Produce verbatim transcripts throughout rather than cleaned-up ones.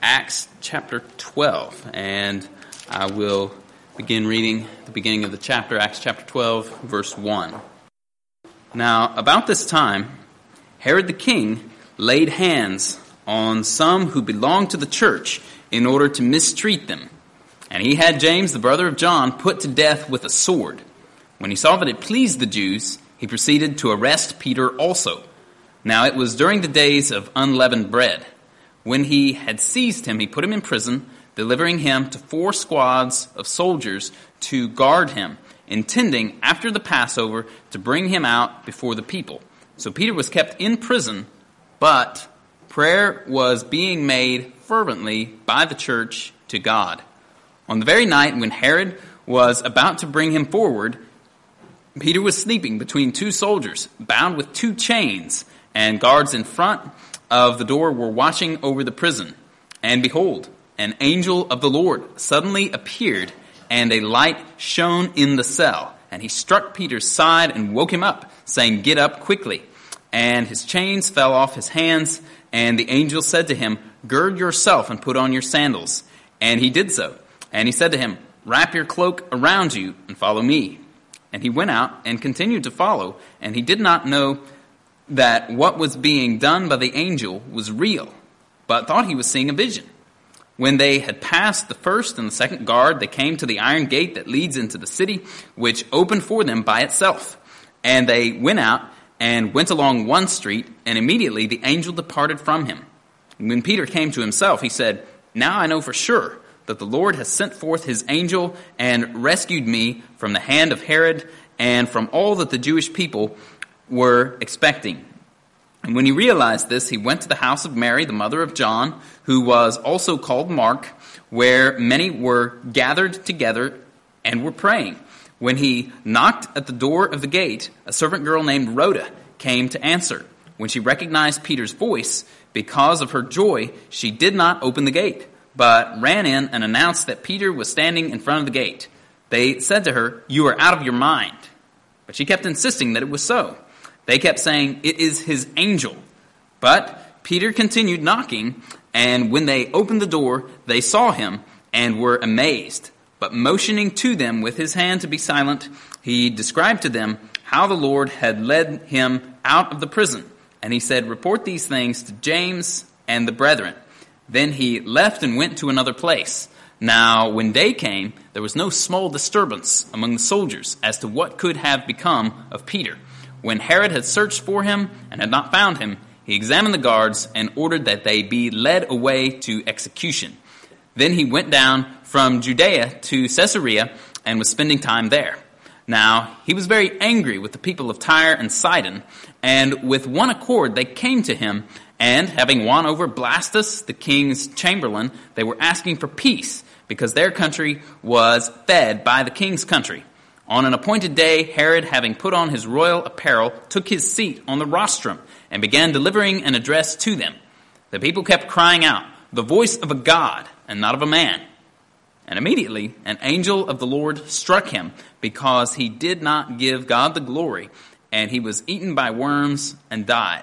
Acts chapter twelve, and I will begin reading the beginning of the chapter, Acts chapter twelve, verse one. Now, about this time, Herod the king laid hands on some who belonged to the church in order to mistreat them. And he had James, the brother of John, put to death with a sword. When he saw that it pleased the Jews, he proceeded to arrest Peter also. Now it was during the days of unleavened bread. When he had seized him, he put him in prison, delivering him to four squads of soldiers to guard him, intending after the Passover to bring him out before the people. So Peter was kept in prison, but prayer was being made fervently by the church to God. On the very night when Herod was about to bring him forward, Peter was sleeping between two soldiers, bound with two chains, and guards in front of the door were watching over the prison. And behold, an angel of the Lord suddenly appeared, and a light shone in the cell. And he struck Peter's side and woke him up, saying, "Get up quickly." And his chains fell off his hands, and the angel said to him, "Gird yourself and put on your sandals." And he did so. And he said to him, "Wrap your cloak around you and follow me." And he went out and continued to follow, and he did not know that what was being done by the angel was real, but thought he was seeing a vision. When they had passed the first and the second guard, they came to the iron gate that leads into the city, which opened for them by itself. And they went out and went along one street, and immediately the angel departed from him. And when Peter came to himself, he said, "Now I know for sure that the Lord has sent forth his angel and rescued me from the hand of Herod and from all that the Jewish people were expecting." And when he realized this, he went to the house of Mary, the mother of John, who was also called Mark, where many were gathered together and were praying. When he knocked at the door of the gate, a servant girl named Rhoda came to answer. When she recognized Peter's voice, because of her joy, she did not open the gate, but ran in and announced that Peter was standing in front of the gate. They said to her, "You are out of your mind." But she kept insisting that it was so. They kept saying, "It is his angel." But Peter continued knocking, and when they opened the door, they saw him and were amazed. But motioning to them with his hand to be silent, he described to them how the Lord had led him out of the prison. And he said, "Report these things to James and the brethren." Then he left and went to another place. Now, when day came, there was no small disturbance among the soldiers as to what could have become of Peter. When Herod had searched for him and had not found him, he examined the guards and ordered that they be led away to execution. Then he went down from Judea to Caesarea and was spending time there. Now, he was very angry with the people of Tyre and Sidon, and with one accord they came to him, and having won over Blastus, the king's chamberlain, they were asking for peace, because their country was fed by the king's country. On an appointed day, Herod, having put on his royal apparel, took his seat on the rostrum and began delivering an address to them. The people kept crying out, "The voice of a god and not of a man." And immediately an angel of the Lord struck him because he did not give God the glory, and he was eaten by worms and died.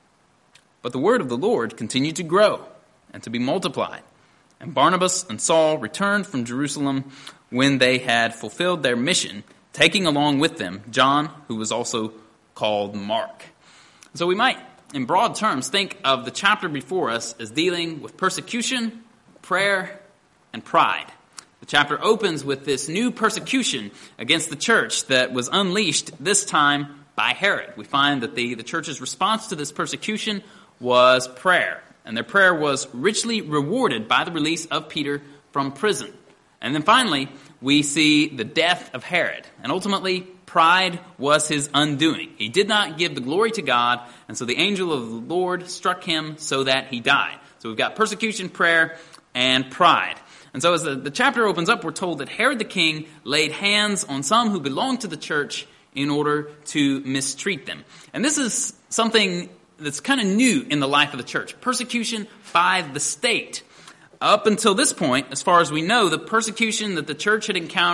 But the word of the Lord continued to grow and to be multiplied. And Barnabas and Saul returned from Jerusalem when they had fulfilled their mission, taking along with them John, who was also called Mark. So we might, in broad terms, think of the chapter before us as dealing with persecution, prayer, and pride. The chapter opens with this new persecution against the church that was unleashed this time by Herod. We find that the, the church's response to this persecution was prayer. And their prayer was richly rewarded by the release of Peter from prison. And then finally, we see the death of Herod. And ultimately, pride was his undoing. He did not give the glory to God, and so the angel of the Lord struck him so that he died. So we've got persecution, prayer, and pride. And so as the, the chapter opens up, we're told that Herod the king laid hands on some who belonged to the church in order to mistreat them. And this is something that's kind of new in the life of the church. Persecution by the state. Up until this point, as far as we know, the persecution that the church had encountered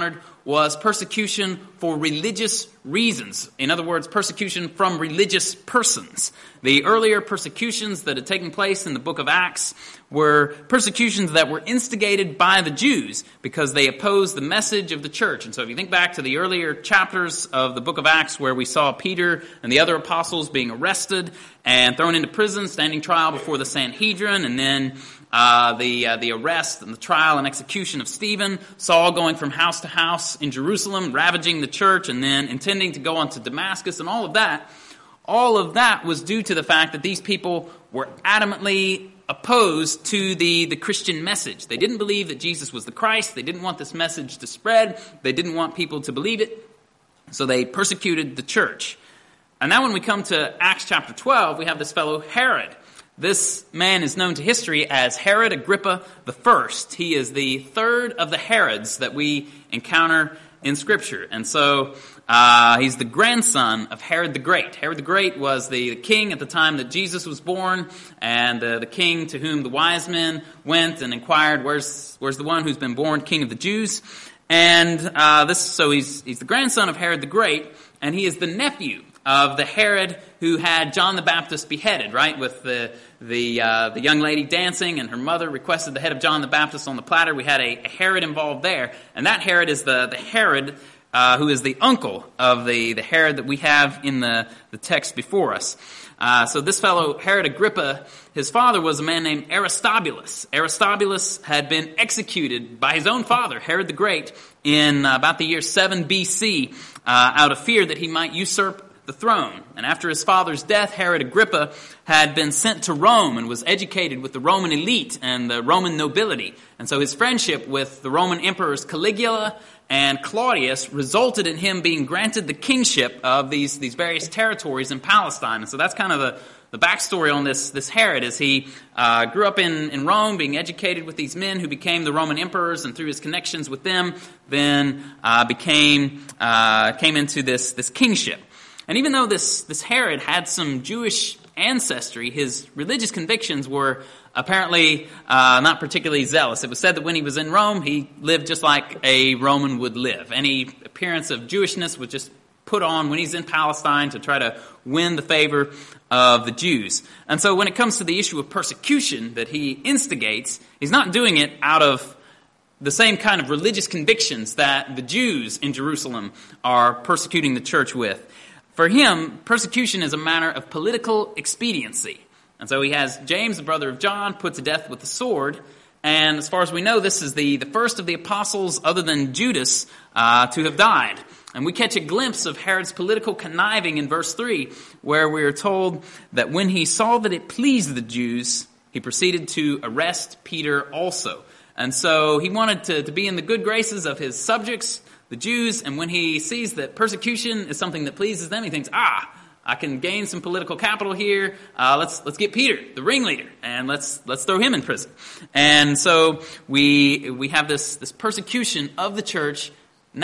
was persecution for religious reasons. In other words, persecution from religious persons. The earlier persecutions that had taken place in the book of Acts were persecutions that were instigated by the Jews because they opposed the message of the church. And so if you think back to the earlier chapters of the book of Acts where we saw Peter and the other apostles being arrested and thrown into prison, standing trial before the Sanhedrin, and then Uh, the uh, the arrest and the trial and execution of Stephen, Saul going from house to house in Jerusalem, ravaging the church, and then intending to go on to Damascus, and all of that, all of that was due to the fact that these people were adamantly opposed to the, the Christian message. They didn't believe that Jesus was the Christ. They didn't want this message to spread. They didn't want people to believe it. So they persecuted the church. And now when we come to Acts chapter twelve, we have this fellow Herod. This man is known to history as Herod Agrippa the First. He is the third of the Herods that we encounter in Scripture. And so uh, he's the grandson of Herod the Great. Herod the Great was the king at the time that Jesus was born, and uh, the king to whom the wise men went and inquired, where's, where's the one who's been born king of the Jews? And uh, this, so he's, he's the grandson of Herod the Great, and he is the nephew of the Herod who had John the Baptist beheaded, right? With the the uh, the young lady dancing, and her mother requested the head of John the Baptist on the platter. We had a, a Herod involved there, and that Herod is the the Herod uh, who is the uncle of the the Herod that we have in the the text before us. Uh, so this fellow Herod Agrippa, his father was a man named Aristobulus. Aristobulus had been executed by his own father, Herod the Great, in uh, about the year seven B C, uh, out of fear that he might usurp the throne. And after his father's death, Herod Agrippa had been sent to Rome and was educated with the Roman elite and the Roman nobility. And so his friendship with the Roman emperors Caligula and Claudius resulted in him being granted the kingship of these, these various territories in Palestine. And so that's kind of the, the backstory on this, this Herod, is he uh, grew up in, in Rome, being educated with these men who became the Roman emperors, and through his connections with them, then uh, became uh, came into this, this kingship. And even though this, this Herod had some Jewish ancestry, his religious convictions were apparently uh, not particularly zealous. It was said that when he was in Rome, he lived just like a Roman would live. Any appearance of Jewishness was just put on when he's in Palestine to try to win the favor of the Jews. And so when it comes to the issue of persecution that he instigates, he's not doing it out of the same kind of religious convictions that the Jews in Jerusalem are persecuting the church with. For him, persecution is a matter of political expediency. And so he has James, the brother of John, put to death with the sword. And as far as we know, this is the, the first of the apostles, other than Judas, uh, to have died. And we catch a glimpse of Herod's political conniving in verse three, where we are told that when he saw that it pleased the Jews, he proceeded to arrest Peter also. And so he wanted to, to be in the good graces of his subjects, the Jews, and when he sees that persecution is something that pleases them, he thinks, ah, I can gain some political capital here. Uh, let's let's get Peter, the ringleader, and let's let's throw him in prison. And so we we have this this persecution of the church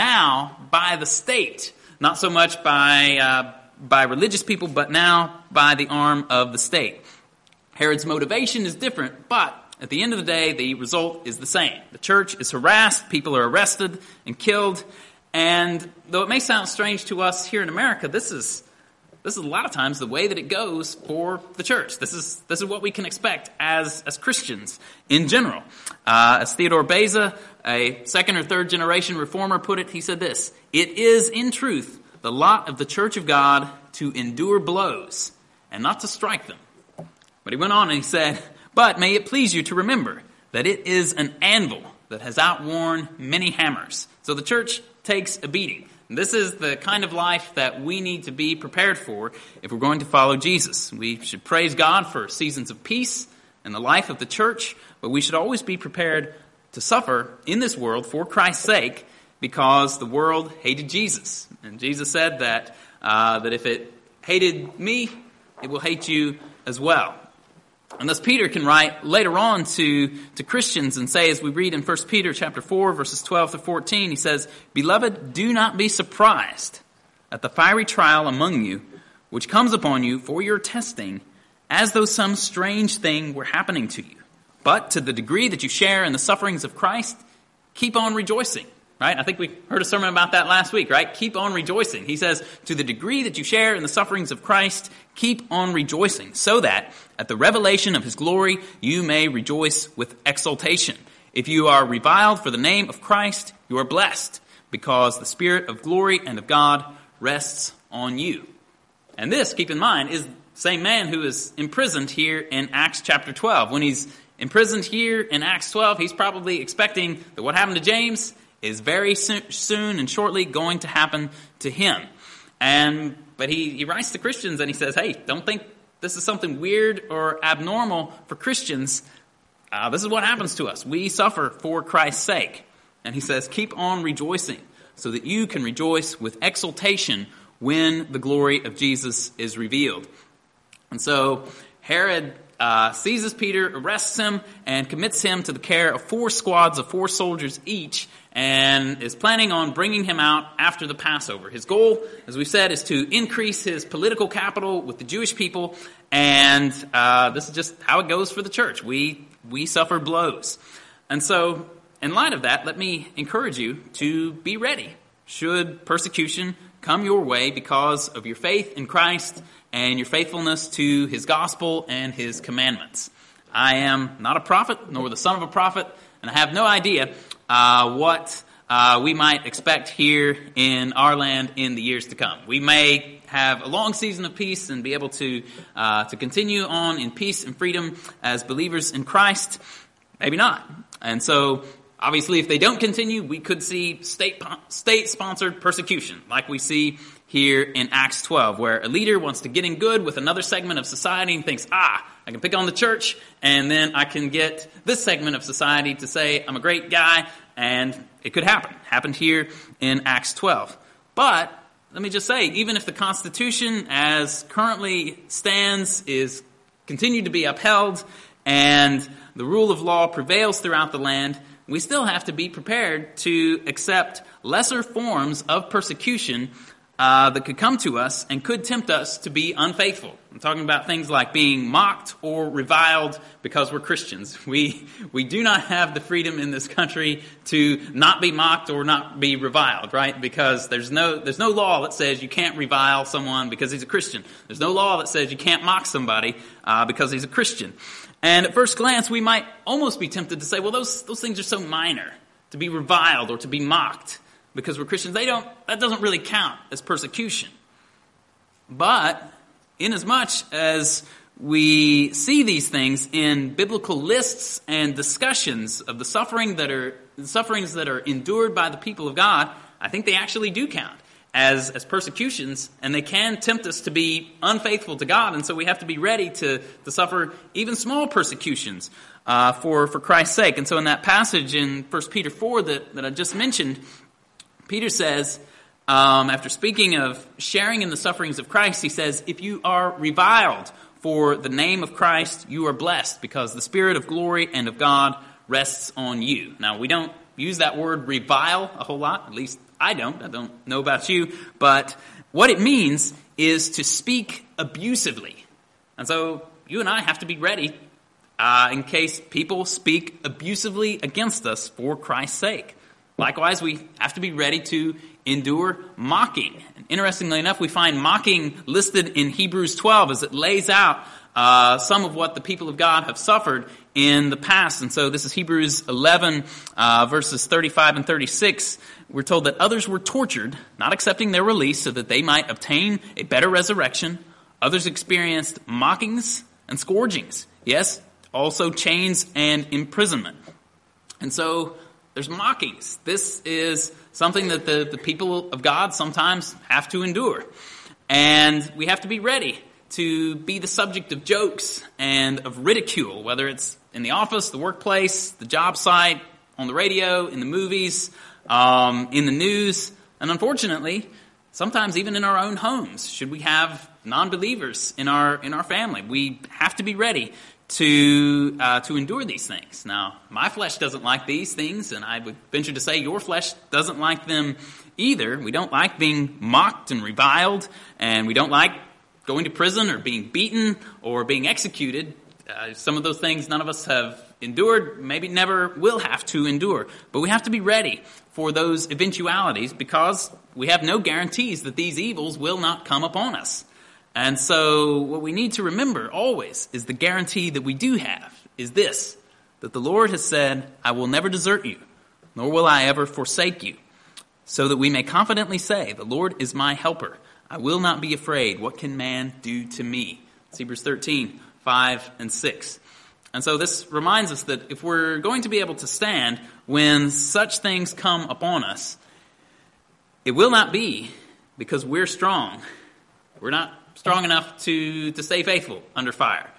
now by the state, not so much by uh, by religious people, but now by the arm of the state. Herod's motivation is different, but at the end of the day, the result is the same. The church is harassed, people are arrested and killed, and though it may sound strange to us here in America, this is this is a lot of times the way that it goes for the church. This is this is what we can expect as as Christians in general. Uh, as Theodore Beza, a second or third generation reformer, put it, he said this: "It is in truth the lot of the church of God to endure blows and not to strike them." But he went on and he said, "But may it please you to remember that it is an anvil that has outworn many hammers." So the church takes a beating. This is the kind of life that we need to be prepared for if we're going to follow Jesus. We should praise God for seasons of peace in the life of the church, but we should always be prepared to suffer in this world for Christ's sake, because the world hated Jesus. And Jesus said that uh, that if it hated me, it will hate you as well. And thus Peter can write later on to, to Christians and say, as we read in First Peter chapter four, verses twelve to fourteen, he says, "Beloved, do not be surprised at the fiery trial among you, which comes upon you for your testing, as though some strange thing were happening to you. But to the degree that you share in the sufferings of Christ, keep on rejoicing, right? I think we heard a sermon about that last week, right? Keep on rejoicing. He says, to the degree that you share in the sufferings of Christ, keep on rejoicing, so that at the revelation of his glory, you may rejoice with exultation. If you are reviled for the name of Christ, you are blessed, because the Spirit of glory and of God rests on you. And this, keep in mind, is the same man who is imprisoned here in Acts chapter twelve. When he's imprisoned here in Acts twelve, he's probably expecting that what happened to James is very soon and shortly going to happen to him. And but he, he writes to Christians and he says, hey, don't think this is something weird or abnormal for Christians. Uh, this is what happens to us. We suffer for Christ's sake. And he says, keep on rejoicing so that you can rejoice with exultation when the glory of Jesus is revealed. And so Herod uh, seizes Peter, arrests him, and commits him to the care of four squads of four soldiers each, and is planning on bringing him out after the Passover. His goal, as we've said, is to increase his political capital with the Jewish people, and uh, this is just how it goes for the church. We we suffer blows. And so, in light of that, let me encourage you to be ready should persecution come your way because of your faith in Christ and your faithfulness to his gospel and his commandments. I am not a prophet, nor the son of a prophet, and I have no idea uh, what uh, we might expect here in our land in the years to come. We may have a long season of peace and be able to uh, to continue on in peace and freedom as believers in Christ. Maybe not. And so, obviously, if they don't continue, we could see state state-sponsored persecution, like we see here in Acts twelve, where a leader wants to get in good with another segment of society and thinks, ah, I can pick on the church, and then I can get this segment of society to say I'm a great guy, and it could happen. It happened here in Acts twelve. But let me just say, even if the Constitution as currently stands is continued to be upheld and the rule of law prevails throughout the land, we still have to be prepared to accept lesser forms of persecution uh, that could come to us and could tempt us to be unfaithful. I'm talking about things like being mocked or reviled because we're Christians. We we do not have the freedom in this country to not be mocked or not be reviled, right? Because there's no there's no law that says you can't revile someone because he's a Christian. There's no law that says you can't mock somebody uh, because he's a Christian. And at first glance, we might almost be tempted to say, well, those those things are so minor, to be reviled or to be mocked because we're Christians. They don't that doesn't really count as persecution. But inasmuch as we see these things in biblical lists and discussions of the suffering that are the sufferings that are endured by the people of God, I think they actually do count as as persecutions, and they can tempt us to be unfaithful to God, and so we have to be ready to, to suffer even small persecutions uh, for, for Christ's sake. And so in that passage in First Peter four that, that I just mentioned, Peter says, um, after speaking of sharing in the sufferings of Christ, he says, if you are reviled for the name of Christ, you are blessed, because the Spirit of glory and of God rests on you. Now, we don't use that word revile a whole lot, at least I don't. I don't know about you. But what it means is to speak abusively. And so you and I have to be ready uh, in case people speak abusively against us for Christ's sake. Likewise, we have to be ready to endure mocking. And interestingly enough, we find mocking listed in Hebrews twelve as it lays out uh, some of what the people of God have suffered in the past. And so this is Hebrews eleven, uh, verses thirty-five and thirty-six. We're told that others were tortured, not accepting their release so that they might obtain a better resurrection. Others experienced mockings and scourgings. Yes, also chains and imprisonment. And so there's mockings. This is something that the, the people of God sometimes have to endure. And we have to be ready to be the subject of jokes and of ridicule, whether it's in the office, the workplace, the job site, on the radio, in the movies, um, in the news, and unfortunately, sometimes even in our own homes. Should we have non-believers in our in our family, we have to be ready to uh, to endure these things. Now, my flesh doesn't like these things, and I would venture to say your flesh doesn't like them either. We don't like being mocked and reviled, and we don't like going to prison or being beaten or being executed. Uh, some of those things none of us have endured, maybe never will have to endure. But we have to be ready for those eventualities because we have no guarantees that these evils will not come upon us. And so what we need to remember always is the guarantee that we do have is this, that the Lord has said, I will never desert you, nor will I ever forsake you, so that we may confidently say, the Lord is my helper. I will not be afraid. What can man do to me? It's Hebrews thirteen, five and six. And so this reminds us that if we're going to be able to stand when such things come upon us, it will not be because we're strong. We're not strong enough to, to stay faithful under fire.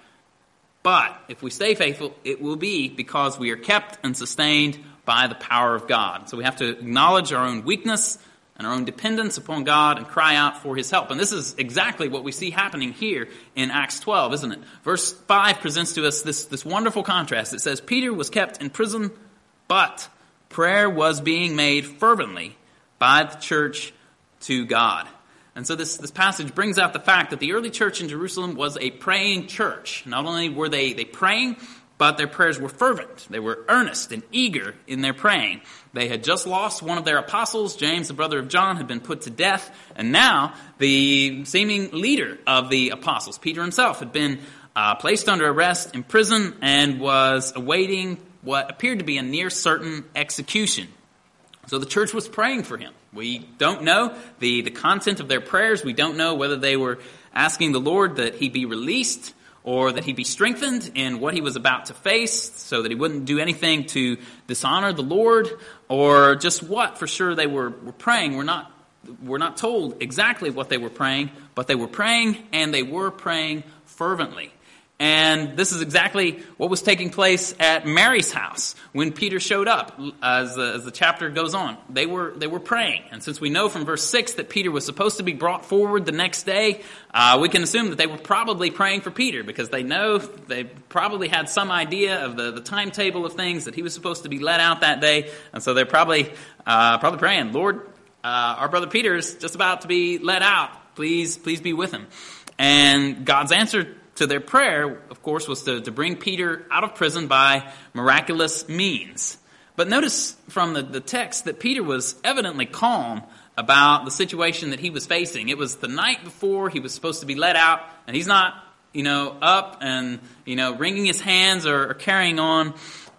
But if we stay faithful, it will be because we are kept and sustained by the power of God. So we have to acknowledge our own weakness and our own dependence upon God and cry out for his help. And this is exactly what we see happening here in Acts twelve, isn't it? Verse five presents to us this, this wonderful contrast. It says, Peter was kept in prison, but prayer was being made fervently by the church to God. And so this, this passage brings out the fact that the early church in Jerusalem was a praying church. Not only were they, they praying, but their prayers were fervent. They were earnest and eager in their praying. They had just lost one of their apostles. James, the brother of John, had been put to death. And now the seeming leader of the apostles, Peter himself, had been uh, placed under arrest in prison and was awaiting what appeared to be a near certain execution. So the church was praying for him. We don't know the, the content of their prayers. We don't know whether they were asking the Lord that he be released or that he be strengthened in what he was about to face so that he wouldn't do anything to dishonor the Lord, or just what for sure they were, were praying. We're not, we're not told exactly what they were praying, but they were praying, and they were praying fervently. And this is exactly what was taking place at Mary's house when Peter showed up. As the, as the chapter goes on, they were they were praying. And since we know from verse six that Peter was supposed to be brought forward the next day, uh, we can assume that they were probably praying for Peter because they know they probably had some idea of the, the timetable of things that he was supposed to be let out that day. And so they're probably uh, probably praying, Lord, uh, our brother Peter is just about to be let out. Please, please be with him. And God's answer to their prayer, of course, was to, to bring Peter out of prison by miraculous means. But notice from the, the text that Peter was evidently calm about the situation that he was facing. It was the night before he was supposed to be let out, and he's not, you know, up and, you know, wringing his hands or, or carrying on,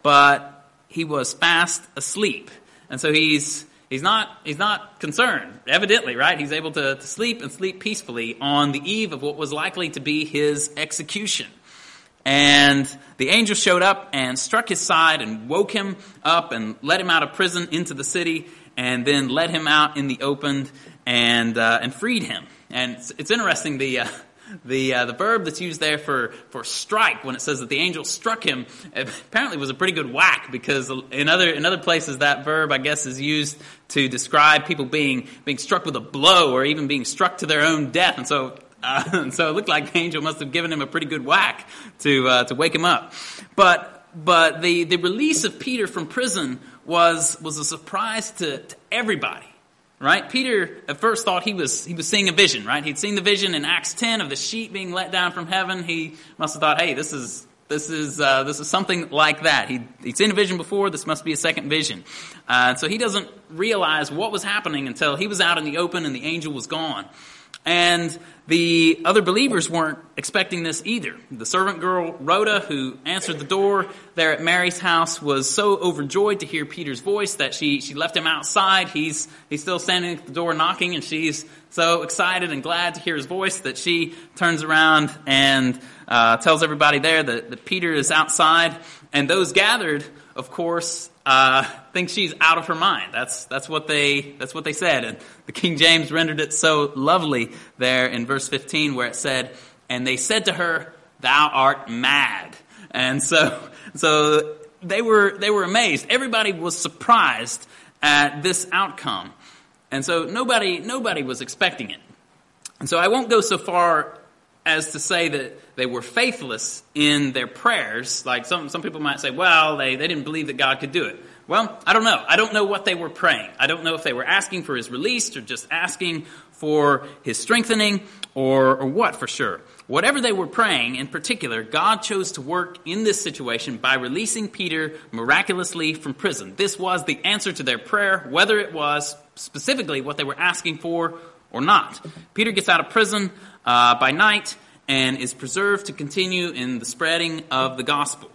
but he was fast asleep. And so he's He's not he's not concerned, evidently, right? He's able to, to sleep and sleep peacefully on the eve of what was likely to be his execution. And the angel showed up and struck his side and woke him up and let him out of prison into the city, and then let him out in the open and uh, and freed him. And it's, it's interesting, the uh, the uh, the verb that's used there for for strike, when it says that the angel struck him, apparently was a pretty good whack, because in other in other places that verb, I guess, is used to describe people being being struck with a blow or even being struck to their own death. And so uh, and so it looked like the angel must have given him a pretty good whack to uh, to wake him up. But but the the release of Peter from prison was was a surprise to, to everybody. Right? Peter at first thought he was he was seeing a vision, right? He'd seen the vision in Acts ten of the sheet being let down from heaven. He must have thought, hey, this is this is uh, this is something like that. He he'd seen a vision before. This must be a second vision. Uh, so he doesn't realize what was happening until he was out in the open and the angel was gone. And the other believers weren't expecting this either. The servant girl, Rhoda, who answered the door there at Mary's house, was so overjoyed to hear Peter's voice that she, she left him outside. He's, he's still standing at the door knocking, and she's so excited and glad to hear his voice that she turns around and uh, tells everybody there that, that Peter is outside. And those gathered, of course, uh, think she's out of her mind. That's, that's what they, that's what they said. And the King James rendered it so lovely there in verse fifteen, where it said, and they said to her, thou art mad. And so, so they were, they were amazed. Everybody was surprised at this outcome. And so nobody, nobody was expecting it. And so I won't go so far as to say that they were faithless in their prayers. Like some, some people might say, well, they, they didn't believe that God could do it. Well, I don't know. I don't know what they were praying. I don't know if they were asking for his release or just asking for his strengthening or, or what for sure. Whatever they were praying in particular, God chose to work in this situation by releasing Peter miraculously from prison. This was the answer to their prayer, whether it was specifically what they were asking for or not. Peter gets out of prison uh, by night and is preserved to continue in the spreading of the gospel.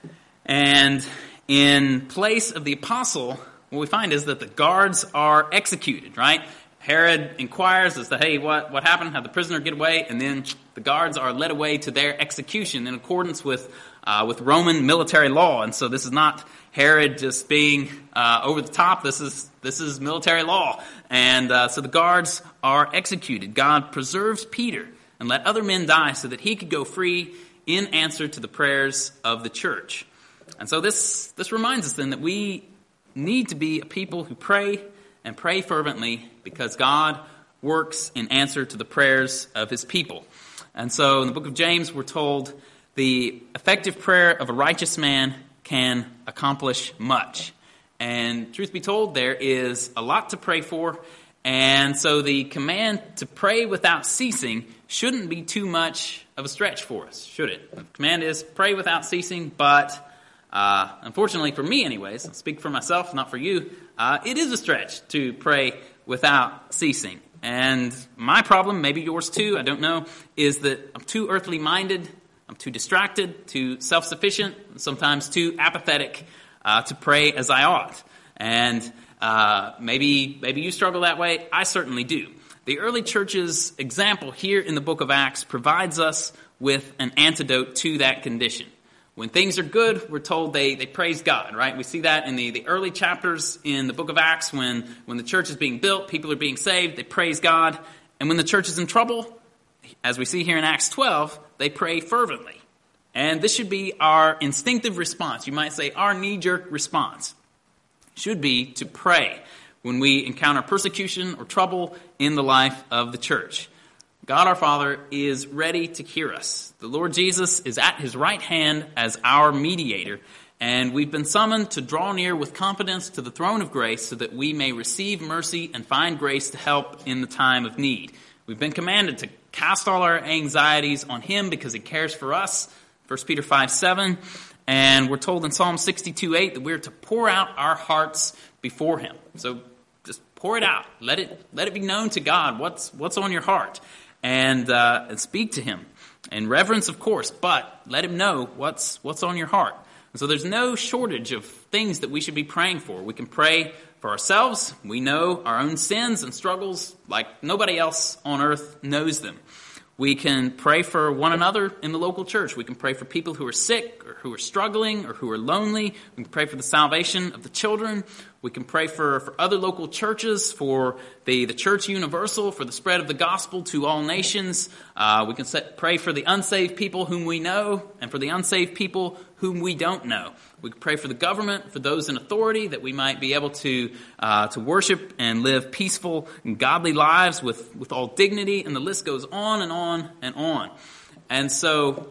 And in place of the apostle, what we find is that the guards are executed, right? Herod inquires as to, hey, what, what happened? Had the prisoner get away? And then the guards are led away to their execution in accordance with uh, with Roman military law. And so this is not Herod just being uh, over the top. This is this is military law. And uh, so the guards are executed. God preserves Peter and let other men die so that he could go free in answer to the prayers of the church. And so this this reminds us then that we need to be a people who pray and pray fervently because God works in answer to the prayers of his people. And so in the book of James, we're told the effective prayer of a righteous man can accomplish much. And truth be told, there is a lot to pray for. And so the command to pray without ceasing shouldn't be too much of a stretch for us, should it? The command is pray without ceasing, but uh, unfortunately for me anyways, I'll speak for myself, not for you, uh, it is a stretch to pray without ceasing. And my problem, maybe yours too, I don't know, is that I'm too earthly minded, I'm too distracted, too self-sufficient, and sometimes too apathetic uh, to pray as I ought. And uh, maybe maybe you struggle that way. I certainly do. The early church's example here in the book of Acts provides us with an antidote to that condition. When things are good, we're told they, they praise God, right? We see that in the, the early chapters in the book of Acts when, when the church is being built, people are being saved, they praise God. And when the church is in trouble, as we see here in Acts twelve, they pray fervently. And this should be our instinctive response. You might say our knee-jerk response should be to pray when we encounter persecution or trouble in the life of the church. God our Father is ready to hear us. The Lord Jesus is at his right hand as our mediator, and we've been summoned to draw near with confidence to the throne of grace so that we may receive mercy and find grace to help in the time of need. We've been commanded to cast all our anxieties on him because he cares for us, First Peter five seven, and we're told in Psalm sixty-two eight that we're to pour out our hearts before him. So just pour it out. Let it let it be known to God what's what's on your heart. And, uh, and speak to him in reverence, of course, but let him know what's what's on your heart. And so there's no shortage of things that we should be praying for. We can pray for ourselves. We know our own sins and struggles like nobody else on earth knows them. We can pray for one another in the local church. We can pray for people who are sick or who are struggling or who are lonely. We can pray for the salvation of the children. We can pray for, for other local churches, for the, the church universal, for the spread of the gospel to all nations. Uh, we can set, pray for the unsaved people whom we know and for the unsaved people whom we don't know. We can pray for the government, for those in authority, that we might be able to uh, to worship and live peaceful and godly lives with, with all dignity, and the list goes on and on and on. And so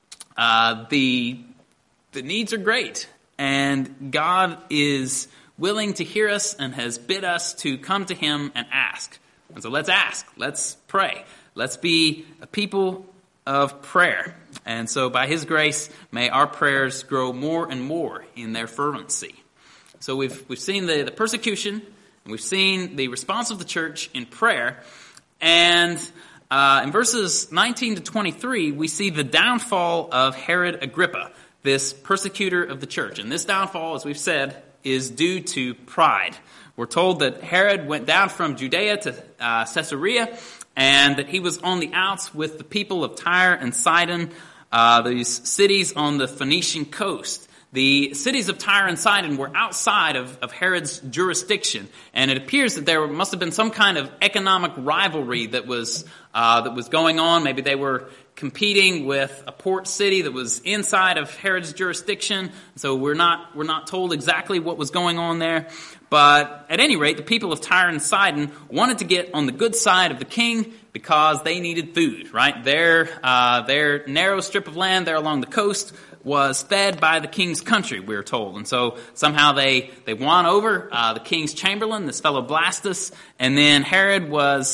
uh, the the needs are great, and God is willing to hear us and has bid us to come to him and ask. And so let's ask. Let's pray. Let's be a people of prayer. And so by his grace, may our prayers grow more and more in their fervency. So we've we've seen the, the persecution, and we've seen the response of the church in prayer. And uh, in verses nineteen to twenty-three, we see the downfall of Herod Agrippa, this persecutor of the church. And this downfall, as we've said, is due to pride. We're told that Herod went down from Judea to uh, Caesarea, and that he was on the outs with the people of Tyre and Sidon, uh, these cities on the Phoenician coast. The cities of Tyre and Sidon were outside of, of Herod's jurisdiction, and it appears that there must have been some kind of economic rivalry that was uh, that was going on. Maybe they were competing with a port city that was inside of Herod's jurisdiction. So we're not we're not told exactly what was going on there. But at any rate, the people of Tyre and Sidon wanted to get on the good side of the king because they needed food, right? Their uh, their narrow strip of land there along the coast was fed by the king's country, we're told. And so somehow they, they won over uh, the king's chamberlain, this fellow Blastus, and then Herod was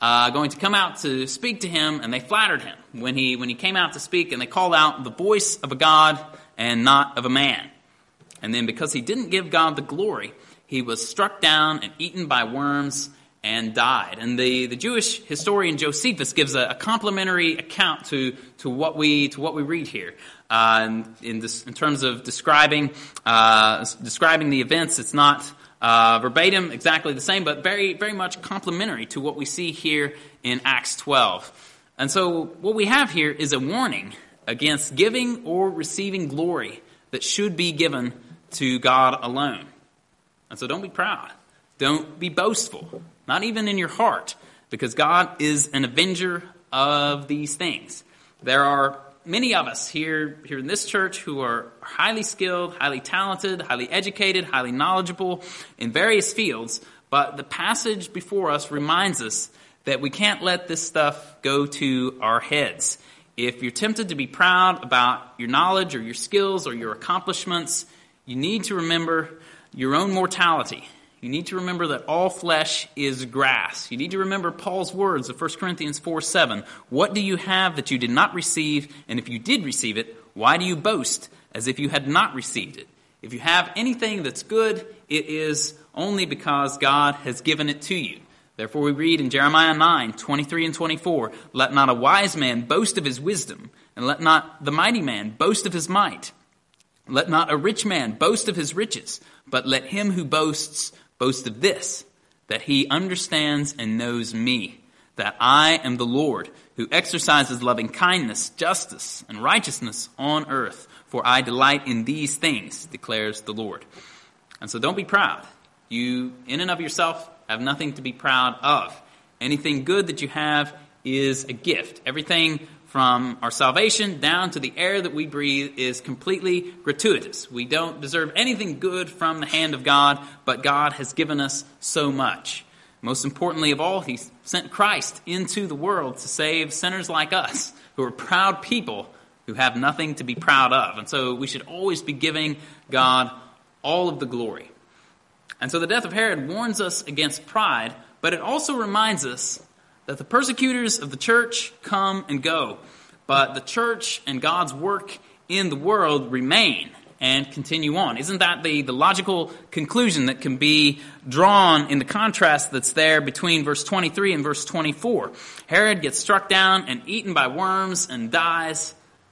uh, going to come out to speak to him, and they flattered him when he when he came out to speak, and they called out the voice of a God and not of a man. And then because he didn't give God the glory, he was struck down and eaten by worms and died. And the, the Jewish historian Josephus gives a, a complimentary account to, to what we to what we read here. Uh, in, this, in terms of describing uh, describing the events, it's not uh, verbatim exactly the same, but very very much complementary to what we see here in Acts twelve. And so what we have here is a warning against giving or receiving glory that should be given to God alone. And so don't be proud. Don't be boastful, not even in your heart, because God is an avenger of these things. There are many of us here, here in this church who are highly skilled, highly talented, highly educated, highly knowledgeable in various fields, but the passage before us reminds us that we can't let this stuff go to our heads. If you're tempted to be proud about your knowledge or your skills or your accomplishments, you need to remember your own mortality. You need to remember that all flesh is grass. You need to remember Paul's words of First Corinthians four seven. What do you have that you did not receive? And if you did receive it, why do you boast as if you had not received it? If you have anything that's good, it is only because God has given it to you. Therefore we read in Jeremiah nine twenty-three and twenty-four, let not a wise man boast of his wisdom, and let not the mighty man boast of his might. Let not a rich man boast of his riches, but let him who boasts boast of this, that he understands and knows me, that I am the Lord, who exercises loving kindness, justice, and righteousness on earth. For I delight in these things, declares the Lord. And so don't be proud. You, in and of yourself, have nothing to be proud of. Anything good that you have is a gift. Everything from our salvation down to the air that we breathe is completely gratuitous. We don't deserve anything good from the hand of God, but God has given us so much. Most importantly of all, He sent Christ into the world to save sinners like us, who are proud people who have nothing to be proud of. And so we should always be giving God all of the glory. And so the death of Herod warns us against pride, but it also reminds us that the persecutors of the church come and go, but the church and God's work in the world remain and continue on. Isn't that the, the logical conclusion that can be drawn in the contrast that's there between verse twenty-three and verse twenty-four? Herod gets struck down and eaten by worms and dies,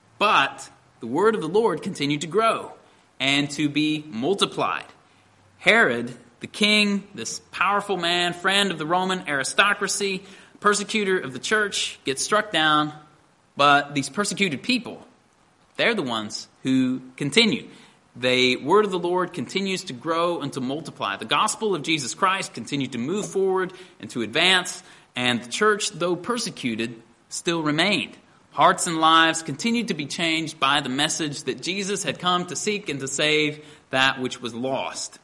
but the word of the Lord continued to grow and to be multiplied. Herod, the king, this powerful man, friend of the Roman aristocracy, persecutor of the church, gets struck down, but these persecuted people, they're the ones who continue. The word of the Lord continues to grow and to multiply. The gospel of Jesus Christ continued to move forward and to advance, and the church, though persecuted, still remained. Hearts and lives continued to be changed by the message that Jesus had come to seek and to save that which was lost.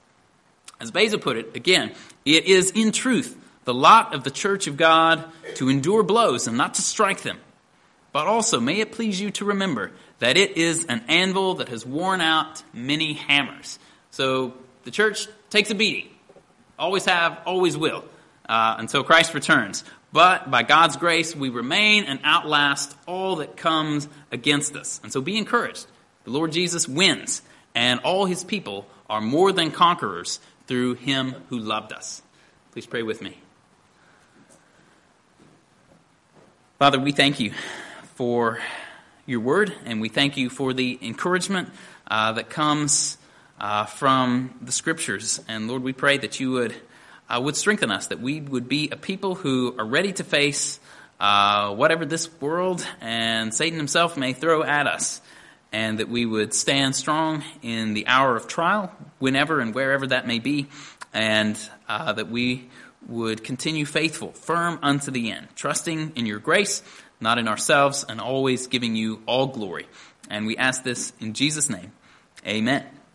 As Beza put it, again, it is in truth the lot of the church of God to endure blows and not to strike them. But also, may it please you to remember that it is an anvil that has worn out many hammers. So the church takes a beating. Always have, always will, uh, until Christ returns. But by God's grace, we remain and outlast all that comes against us. And so be encouraged. The Lord Jesus wins, and all His people are more than conquerors through Him who loved us. Please pray with me. Father, we thank you for your word, and we thank you for the encouragement uh, that comes uh, from the scriptures. And Lord, we pray that you would uh, would strengthen us, that we would be a people who are ready to face uh, whatever this world and Satan himself may throw at us, and that we would stand strong in the hour of trial, whenever and wherever that may be, and uh, that we would continue faithful, firm unto the end, trusting in your grace, not in ourselves, and always giving you all glory. And we ask this in Jesus' name. Amen.